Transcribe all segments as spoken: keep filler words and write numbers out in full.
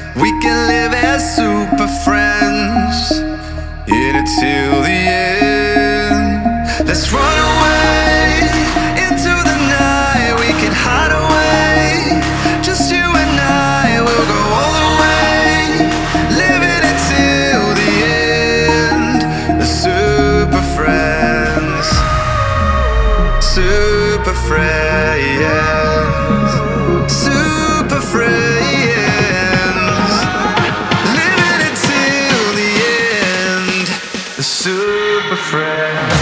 We can live as super friends, in it till the end. Let's run away into the night. We can hide away, just you and I. We'll go all the way, living it till the end. The super friends, super friends, super friends. Super friends.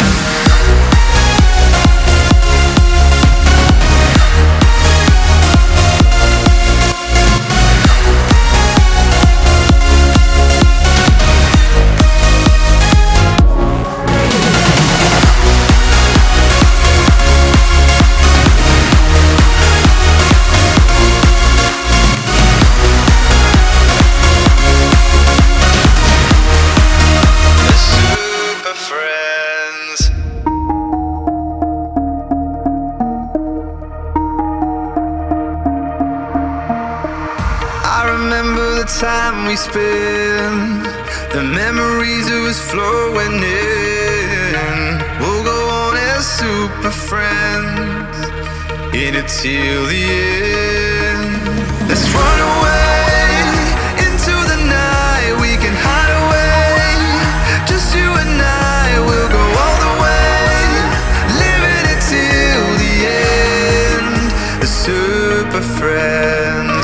I remember the time we spent, the memories it was flowing in. We'll go on as super friends, in it till the end. Let's run away into the night. We can hide away, just you and I. We'll go all the way, living it till the end. The super friends,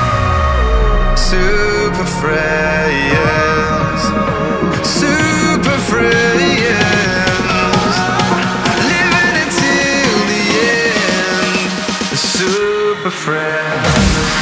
super friends, super friends, living until the end. Super friends.